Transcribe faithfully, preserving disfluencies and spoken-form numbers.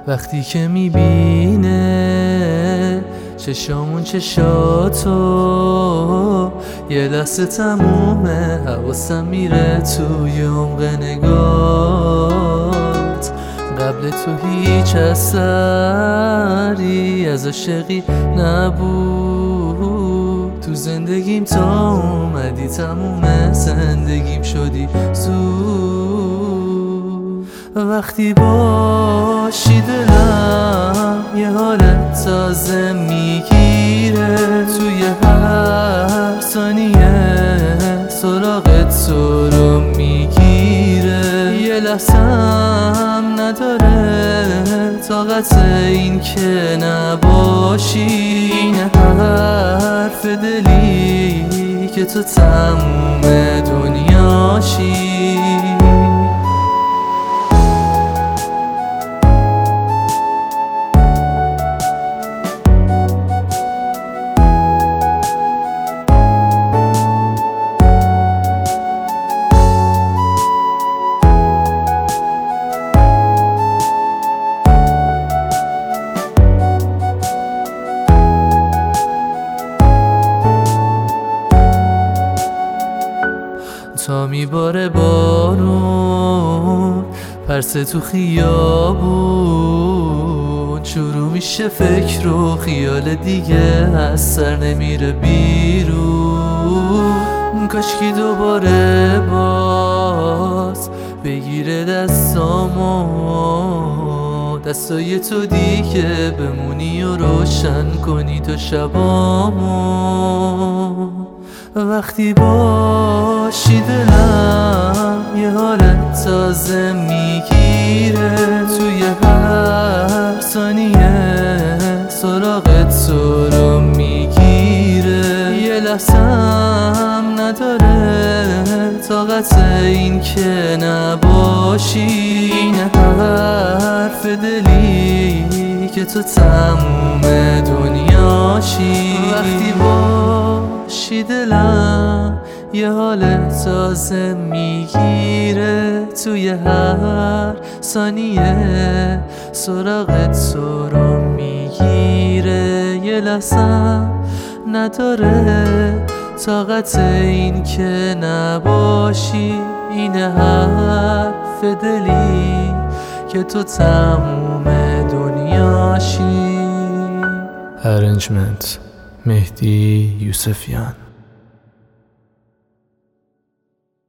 وقتی که میبینه چشامون چشاتو، یه لحظه تمومه حواسم میره توی عمق نگات. قبل تو هیچ اثری از عاشقی نبود، تو زندگیم تا اومدی تموم زندگیم شدی زود. وقتی باشی دلم یه حالت تازه میگیره، توی هر ثانیه سراغت تو رو میگیره. یه لحظم نداره طاقت این که نباشی، این حرف دلی که تو تموم دنیاشی. تا میباره بارون پرسه تو خیابون، شروع میشه فکر و خیال دیگه از سر نمیره بیرون. کاشکی دوباره باز بگیره دستامو، دستای تو دیگه بمونی و روشن کنی تو شبامو. وقتی باشی دلم یه حالت تازه میگیره، توی هر ثانیه سراغت تو رو میگیره. یه لحظم نداره طاقت این که نباشی، این حرف دلی که تو تموم دنیاشی. وقتی باشی دلم یه حال تازه میگیره، توی هر ثانیه سراغت تو رو میگیره. یه لحظه نداره طاقت این که نباشی، این حرف دلی که تو تموم دنیاشی. Arrangement مهدی یوسفیان.